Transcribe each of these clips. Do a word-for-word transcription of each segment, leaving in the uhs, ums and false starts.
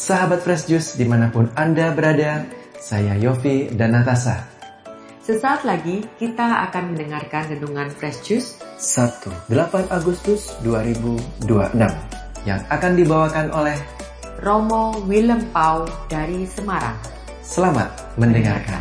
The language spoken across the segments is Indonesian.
Sahabat Fresh Juice dimanapun Anda berada, saya Yofi dan Natasha. Sesaat lagi kita akan mendengarkan renungan Fresh Juice Sabtu delapan Agustus dua ribu dua puluh enam yang akan dibawakan oleh Romo Willem Pau dari Semarang. Selamat mendengarkan.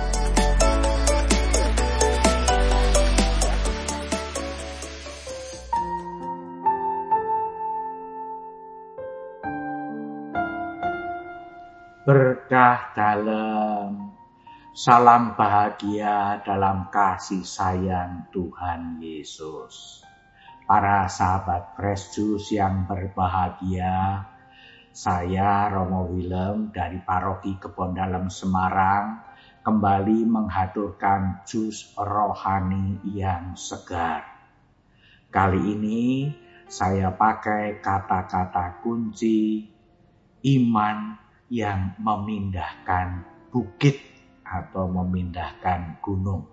Berkah dalam, salam bahagia dalam kasih sayang Tuhan Yesus. Para sahabat Fresh Juice yang berbahagia, saya Romo Willem dari Paroki Kebon Dalem Semarang kembali menghaturkan jus rohani yang segar. Kali ini saya pakai kata-kata kunci iman yang memindahkan bukit atau memindahkan gunung.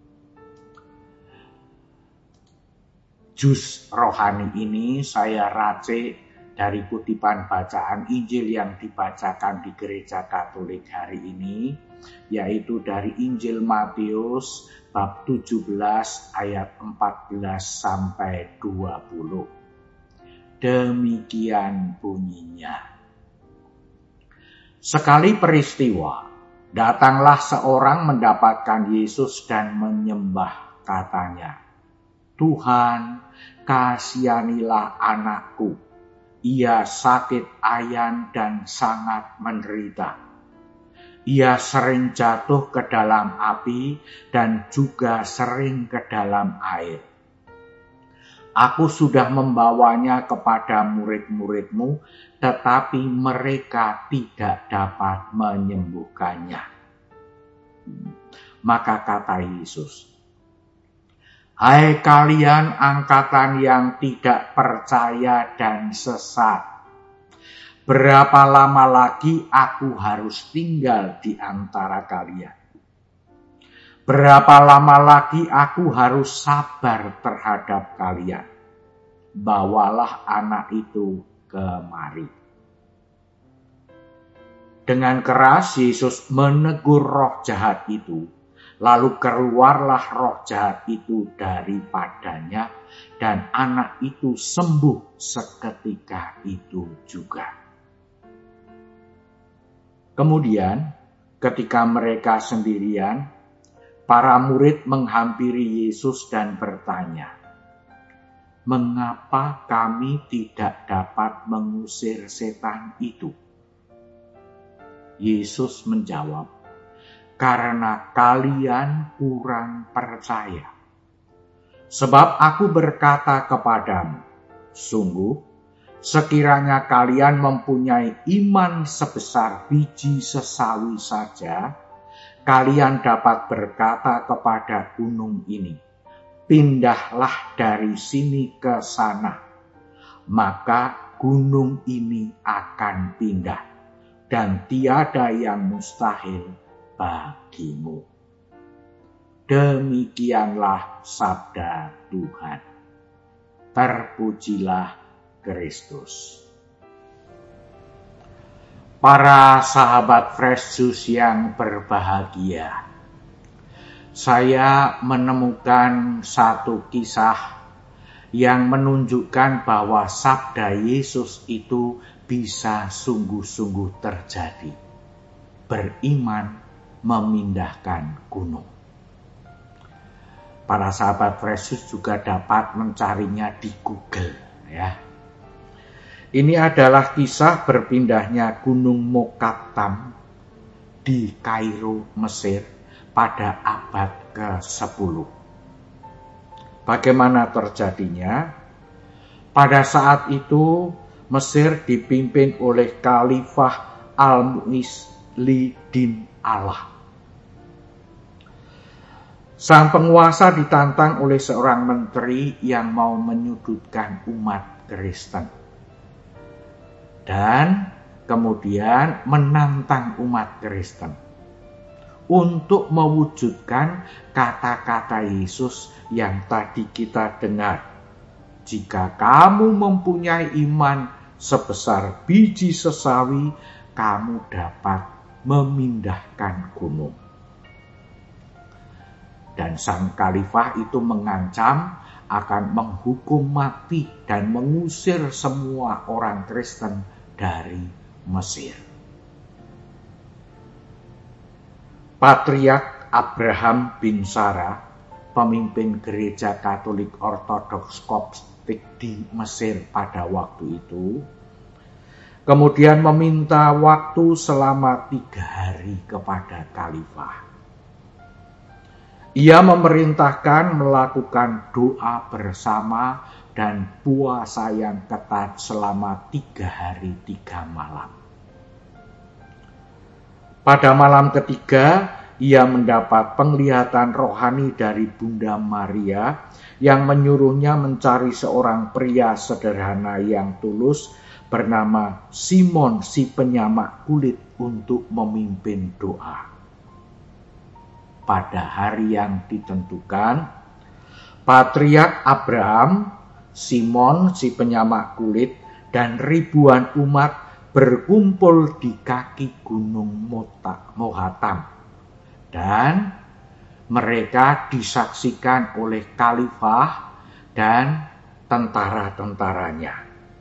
Jus rohani ini saya racik dari kutipan bacaan Injil yang dibacakan di Gereja Katolik hari ini, yaitu dari Injil Matius bab tujuh belas ayat empat belas sampai dua puluh. Demikian bunyinya. Sekali peristiwa, datanglah seorang mendapatkan Yesus dan menyembah, katanya, "Tuhan, kasihanilah anakku. Ia sakit ayan dan sangat menderita. Ia sering jatuh ke dalam api dan juga sering ke dalam air. Aku sudah membawanya kepada murid-muridmu, tetapi mereka tidak dapat menyembuhkannya." Maka kata Yesus, "Hai kalian angkatan yang tidak percaya dan sesat, berapa lama lagi aku harus tinggal di antara kalian? Berapa lama lagi aku harus sabar terhadap kalian? Bawalah anak itu kemari." Dengan keras Yesus menegur roh jahat itu, lalu keluarlah roh jahat itu daripadanya, dan anak itu sembuh seketika itu juga. Kemudian, ketika mereka sendirian, para murid menghampiri Yesus dan bertanya, "Mengapa kami tidak dapat mengusir setan itu?" Yesus menjawab, "Karena kalian kurang percaya. Sebab aku berkata kepadamu, sungguh, sekiranya kalian mempunyai iman sebesar biji sesawi saja, kalian dapat berkata kepada gunung ini, 'Pindahlah dari sini ke sana,' maka gunung ini akan pindah, dan tiada yang mustahil bagimu." Demikianlah sabda Tuhan. Terpujilah Kristus. Para sahabat Fresh Juice yang berbahagia, saya menemukan satu kisah yang menunjukkan bahwa sabda Yesus itu bisa sungguh-sungguh terjadi. Beriman memindahkan gunung. Para sahabat Fresh Juice juga dapat mencarinya di Google, ya. Ini adalah kisah berpindahnya Gunung Mokattam di Kairo, Mesir pada abad kesepuluh. Bagaimana terjadinya? Pada saat itu Mesir dipimpin oleh Khalifah Al-Mu'izz-Li-Din Allah. Sang penguasa ditantang oleh seorang menteri yang mau menyudutkan umat Kristen. Dan kemudian menantang umat Kristen untuk mewujudkan kata-kata Yesus yang tadi kita dengar. Jika kamu mempunyai iman sebesar biji sesawi, kamu dapat memindahkan gunung. Dan sang khalifah itu mengancam akan menghukum mati dan mengusir semua orang Kristen dari Mesir. Patriark Abraham bin Sarah, pemimpin gereja Katolik Ortodoks Koptik di Mesir pada waktu itu, kemudian meminta waktu selama tiga hari kepada khalifah. Ia memerintahkan melakukan doa bersama dan puasa yang ketat selama tiga hari tiga malam. Pada malam ketiga, ia mendapat penglihatan rohani dari Bunda Maria yang menyuruhnya mencari seorang pria sederhana yang tulus bernama Simon si penyamak kulit untuk memimpin doa. Pada hari yang ditentukan, Patriark Abraham, Simon si penyamak kulit, dan ribuan umat berkumpul di kaki gunung Mohatam. Dan mereka disaksikan oleh khalifah dan tentara-tentaranya.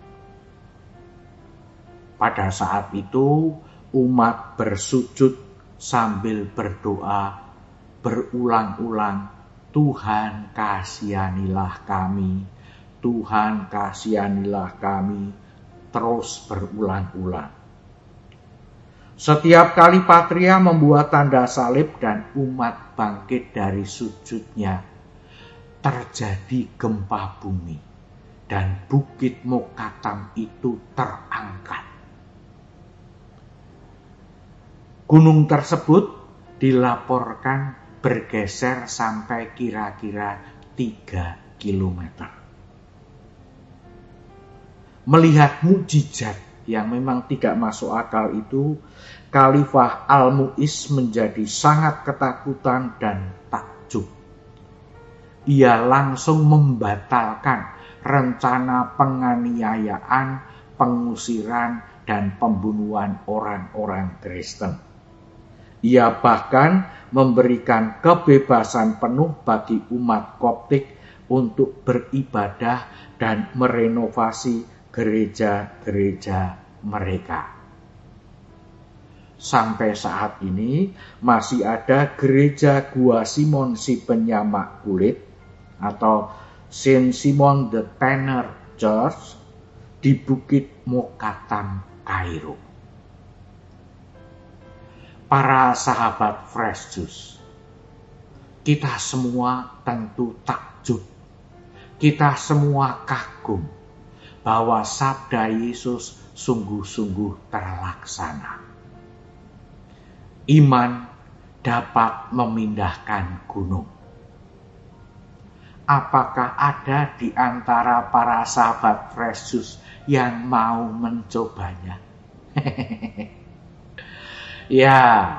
Pada saat itu, umat bersujud sambil berdoa berulang-ulang, Tuhan kasihanilah kami, Tuhan kasihanilah kami, terus berulang-ulang. Setiap kali Patria membuat tanda salib dan umat bangkit dari sujudnya, terjadi gempa bumi dan bukit Mokatam itu terangkat. Gunung tersebut dilaporkan bergeser sampai kira-kira tiga kilometer. Melihat mukjizat yang memang tidak masuk akal itu, Khalifah Al-Mu'iz menjadi sangat ketakutan dan takjub. Ia langsung membatalkan rencana penganiayaan, pengusiran, dan pembunuhan orang-orang Kristen. Ia bahkan memberikan kebebasan penuh bagi umat Koptik untuk beribadah dan merenovasi gereja-gereja mereka. Sampai saat ini masih ada gereja Gua Simon si penyamak kulit atau Saint Simon the Tanner Church di Bukit Mokatam, Kairo. Para sahabat Fresh Juice, kita semua tentu takjub, kita semua kagum bahwa sabda Yesus sungguh-sungguh terlaksana. Iman dapat memindahkan gunung. Apakah ada di antara para sahabat Fresh Juice yang mau mencobanya? Ya,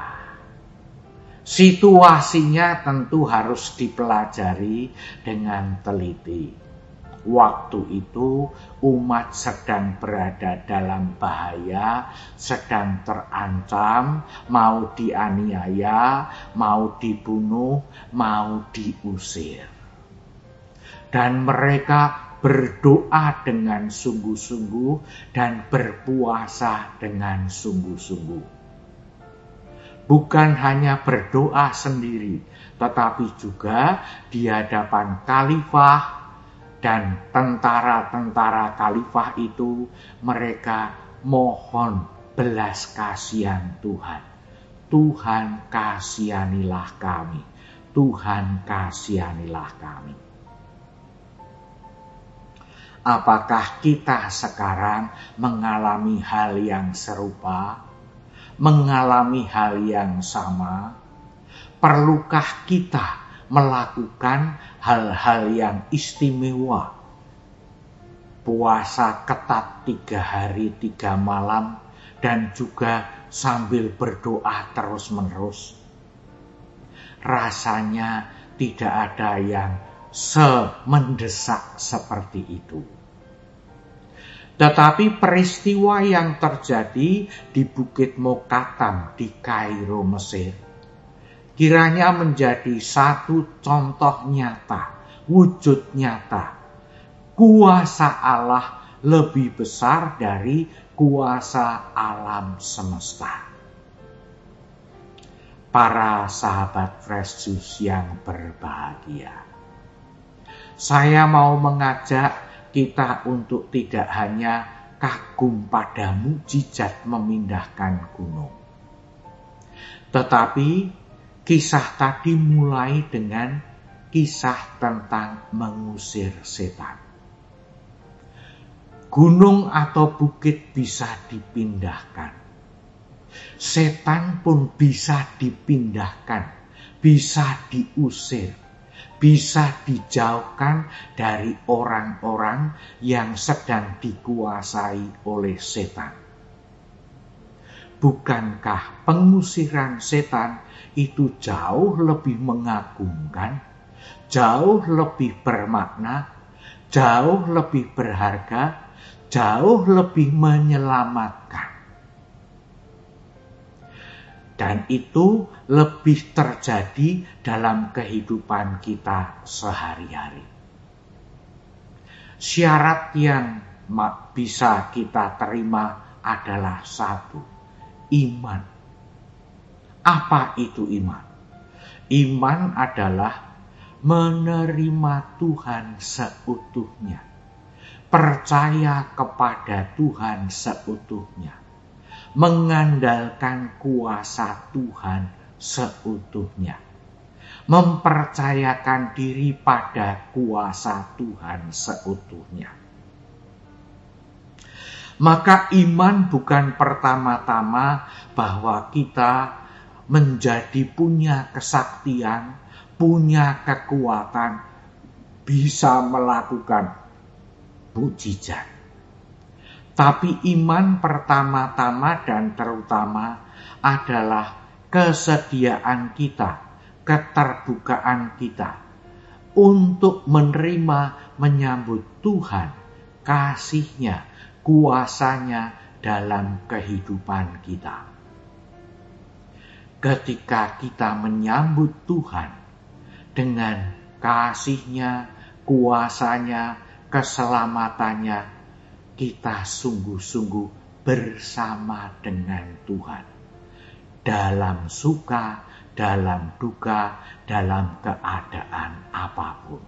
situasinya tentu harus dipelajari dengan teliti. Waktu itu umat sedang berada dalam bahaya, sedang terancam, mau dianiaya, mau dibunuh, mau diusir. Dan mereka berdoa dengan sungguh-sungguh dan berpuasa dengan sungguh-sungguh. Bukan hanya berdoa sendiri, tetapi juga di hadapan khalifah dan tentara-tentara khalifah itu mereka mohon belas kasihan Tuhan. Tuhan kasihanilah kami. Tuhan kasihanilah kami. Apakah kita sekarang mengalami hal yang serupa? Mengalami hal yang sama? Perlukah kita melakukan hal-hal yang istimewa? Puasa ketat tiga hari tiga malam dan juga sambil berdoa terus-menerus. Rasanya tidak ada yang semendesak seperti itu. Tetapi peristiwa yang terjadi di Bukit Mokatam di Kairo, Mesir, kiranya menjadi satu contoh nyata, wujud nyata. Kuasa Allah lebih besar dari kuasa alam semesta. Para sahabat Fresh Juice yang berbahagia, saya mau mengajak kita untuk tidak hanya kagum pada mukjizat memindahkan gunung. Tetapi kisah tadi mulai dengan kisah tentang mengusir setan. Gunung atau bukit bisa dipindahkan. Setan pun bisa dipindahkan, bisa diusir, bisa dijauhkan dari orang-orang yang sedang dikuasai oleh setan. Bukankah pengusiran setan itu jauh lebih mengagumkan, jauh lebih bermakna, jauh lebih berharga, jauh lebih menyelamatkan? Dan itu lebih terjadi dalam kehidupan kita sehari-hari. Syarat yang bisa kita terima adalah satu, iman. Apa itu iman? Iman adalah menerima Tuhan seutuhnya, percaya kepada Tuhan seutuhnya, mengandalkan kuasa Tuhan seutuhnya, mempercayakan diri pada kuasa Tuhan seutuhnya. Maka iman bukan pertama-tama bahwa kita menjadi punya kesaktian, punya kekuatan, bisa melakukan mukjizat. Tapi iman pertama-tama dan terutama adalah kesediaan kita, keterbukaan kita untuk menerima, menyambut Tuhan, kasih-Nya, kuasanya dalam kehidupan kita. Ketika kita menyambut Tuhan dengan kasih-Nya, kuasanya, keselamatannya, kita sungguh-sungguh bersama dengan Tuhan. Dalam suka, dalam duka, dalam keadaan apapun.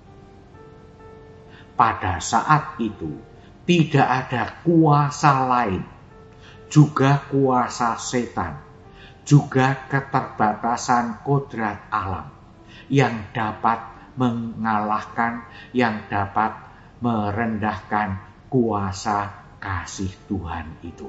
Pada saat itu, tidak ada kuasa lain, juga kuasa setan, juga keterbatasan kodrat alam yang dapat mengalahkan, yang dapat merendahkan kuasa kasih Tuhan itu.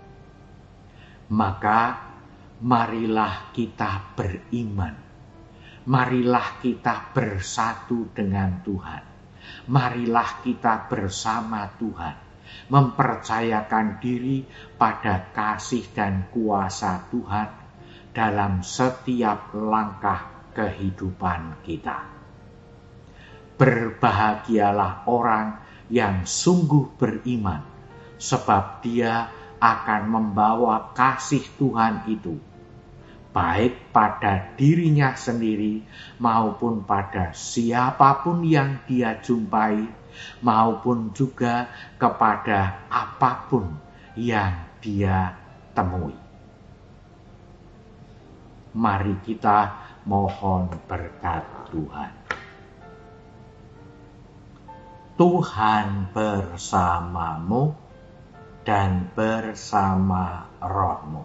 Maka marilah kita beriman. Marilah kita bersatu dengan Tuhan. Marilah kita bersama Tuhan, mempercayakan diri pada kasih dan kuasa Tuhan dalam setiap langkah kehidupan kita. Berbahagialah orang yang sungguh beriman, sebab dia akan membawa kasih Tuhan itu, baik pada dirinya sendiri maupun pada siapapun yang dia jumpai, maupun juga kepada apapun yang dia temui. Mari kita mohon berkat Tuhan. Tuhan bersamamu dan bersama rohmu.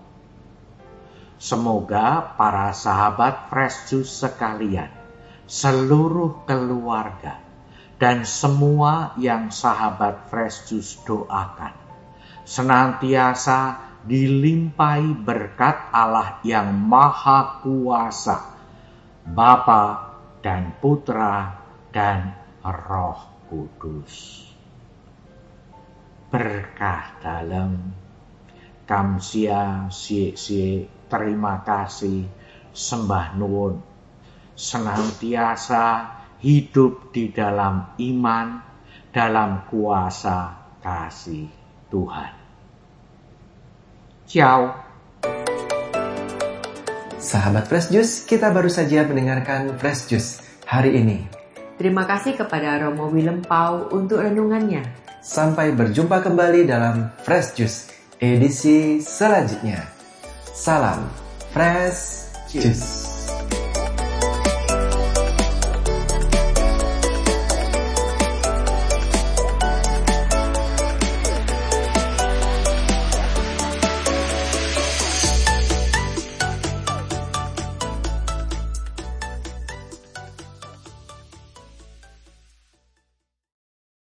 Semoga para sahabat Fresh Juice sekalian, seluruh keluarga, dan semua yang sahabat Fresh Juice doakan, senantiasa dilimpahi berkat Allah yang Maha Kuasa, Bapa dan Putra dan Roh Kudus. Berkah dalam, kamsia sie-sie, terima kasih, sembah nuwun, senantiasa hidup di dalam iman, dalam kuasa kasih Tuhan. Ciao. Sahabat Fresh Juice, kita baru saja mendengarkan Fresh Juice hari ini. Terima kasih kepada Romo Willem Pau untuk renungannya. Sampai berjumpa kembali dalam Fresh Juice edisi selanjutnya. Salam Fresh Juice.